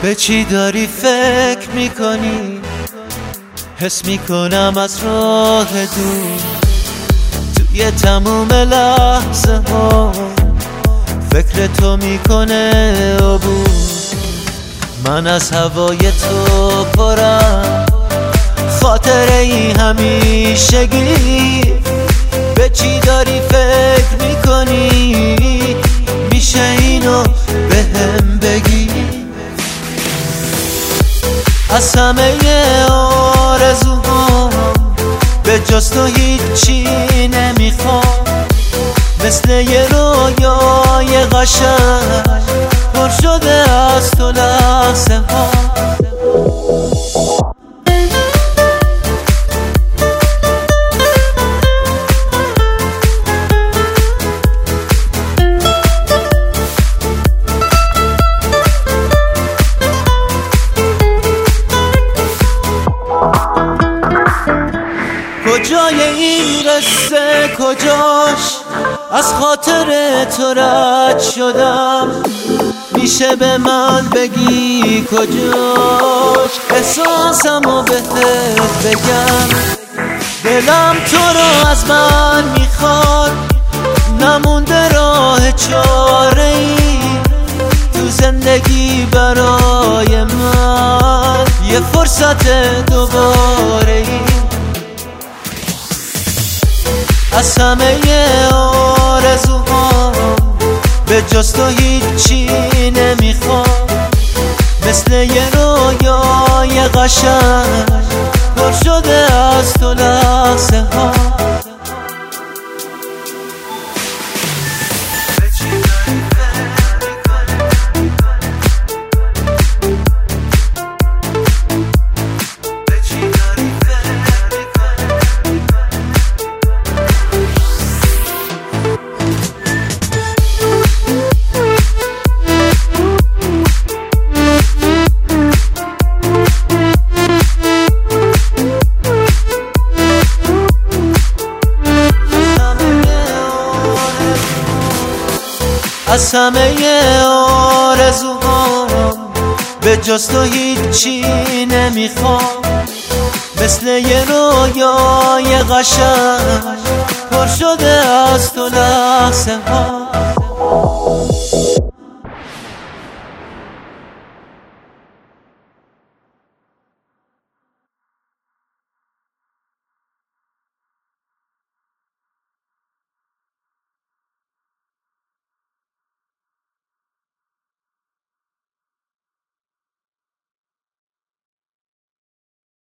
به چی داری فکر میکنی؟ حس میکنم از راه دور توی تموم لحظه ها فکر تو میکنه عبور. من از هوای تو پرم، خاطره ای همیشگی. به چی داری فکر میکنی؟ میشه اینو بهم بگی؟ از همه آرزوهام به جز تو هیچی نمیخوام. مثل یه رویای قشنگ پر شده از تو لحظه ها. کجای این قصه کجاش؟ از خاطر تو رد شدم. میشه به من بگی کجاش؟ احساسمو بهت بگم. دلم تو رو از من میخواد، نمونده راه چاره ای تو زندگی برای من. یه فرصت دوباره ای. از همه آرزوهام به جز تو هیچی نمیخوام. مثل یه رویای قشنگ پر شده از تو لحظه ها. از همه آرزوهام به جز تو هیچی نمیخوام. مثل یه رویای قشنگ پر شده از تو لحظه ها.